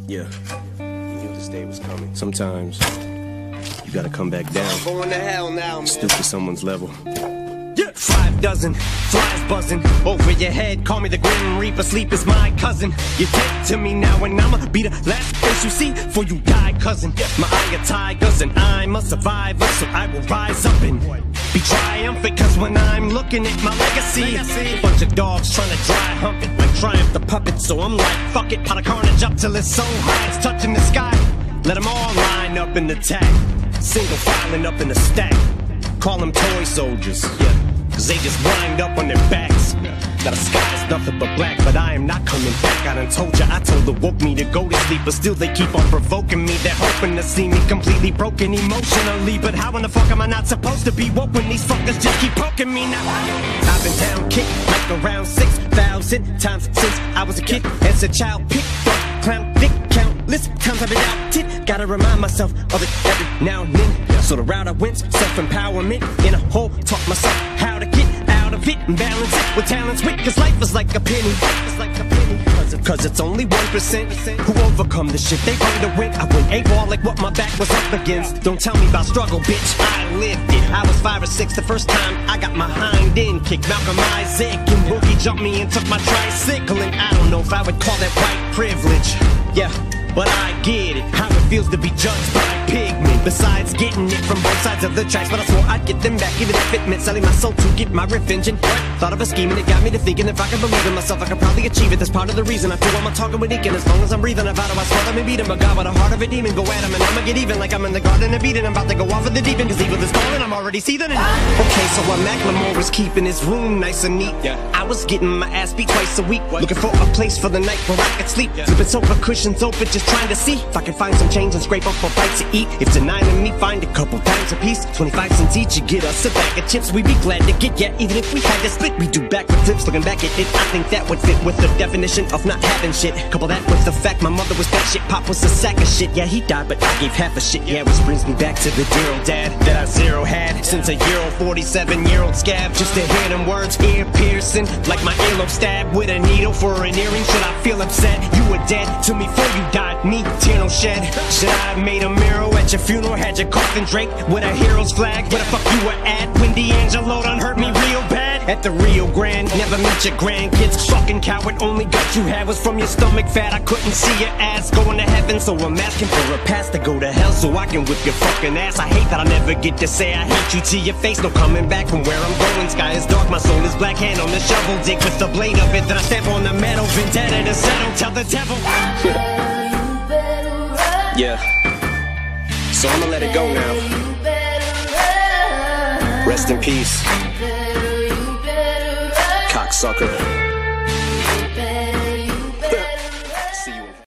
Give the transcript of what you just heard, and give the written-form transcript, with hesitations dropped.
Yeah, you knew this day was coming. Sometimes you gotta come back down. I'm going to hell now, man. Stoop to someone's level. Yeah. 5 dozen flies buzzing over your head. Call me the Grim Reaper. Sleep is my cousin. You're dead to me now, and I'ma be the last face you see before you die, cousin. My eye of tigers, and I'm a survivor, so I will rise up and be triumphant. Cause when I'm looking at my legacy, a bunch of dogs trying to dry hump it like Triumph the puppet. So I'm like, fuck it, pot of carnage up till it's so high it's touching the sky. Let them all line up in the tag, single filing up in the stack. Call them toy soldiers, yeah, cause they just wind up on their backs. Now the sky is nothing but black, but I am not coming back. I done told ya, I told her woke me to go to sleep, but still they keep on provoking me. They're hoping to see me completely broken emotionally, but how in the fuck am I not supposed to be woke when these fuckers just keep poking me now? I've been down kicked like around 6,000 times since I was a kid. As a child, picked up, clown, dick, countless times I've been doubted. Gotta remind myself of it every now and then. So the route I went, self-empowerment in a hole, taught myself how to get out of it and balance it with talents wit. Cause life is like a penny, cause it's only 1% who overcome the shit they bring to win. I went AWOL like what my back was up against. Don't tell me about struggle, bitch, I lived it. I was 5 or 6 the first time I got my hind end kicked. Malcolm Isaac and Boogie jumped me and took my tricycle, and I don't know if I would call that white privilege. Yeah, but I get it, how it feels to be judged by pigment. Besides getting it from both sides of the tracks, but I swore I'd get them back, even if it meant selling my soul to get my revenge. And thought of a scheme and it got me to thinking if I could believe in myself, I could probably achieve it. That's part of the reason I feel I'm talking with Ink, and as long as I'm breathing, I've I swear I'm beat him. But God, with a heart of a demon, go at him, and I'ma get even like I'm in the garden of Eden. I'm about to go off of the deep end, cause evil is calling, I'm already seething. Okay, so while Macklemore was keeping his room nice and neat, I was getting my ass beat twice a week, looking for a place for the night where I could sleep. Flipping sofa cushions open, just trying to see if I can find some change and scrape up a bite to eat. If denying me, find a couple dimes a piece, 25 cents each, you get us a bag of chips. We'd be glad to get ya, even if we had to split. We do backward flips, looking back at it, I think that would fit with the definition of not having shit. Couple that with the fact my mother was that shit, pop was a sack of shit. Yeah, he died, but I gave half a shit. Yeah, which brings me back to the dear old dad that I zero had since a year old, 47-year-old scab. Just to hear them words, ear piercing, like my earlobe stabbed with a needle for an earring. Should I feel upset? You were dead to me before you died, me tear no shed. Should I have made a mural at your funeral, had your coffin draped with a hero's flag? Where the fuck you were at when D'Angelo done hurt me real bad? At the Rio Grande, never meet your grandkids. Fucking coward, only gut you had was from your stomach fat. I couldn't see your ass going to heaven, so I'm asking for a pass to go to hell so I can whip your fucking ass. I hate that I never get to say I hate you to your face. No coming back from where I'm going. Sky is dark, my soul is black. Hand on the shovel, dig with the blade of it. Then I stamp on the metal, vendetta to settle. Tell the devil. Yeah, so I'ma let it go now. Rest in peace, cocksucker.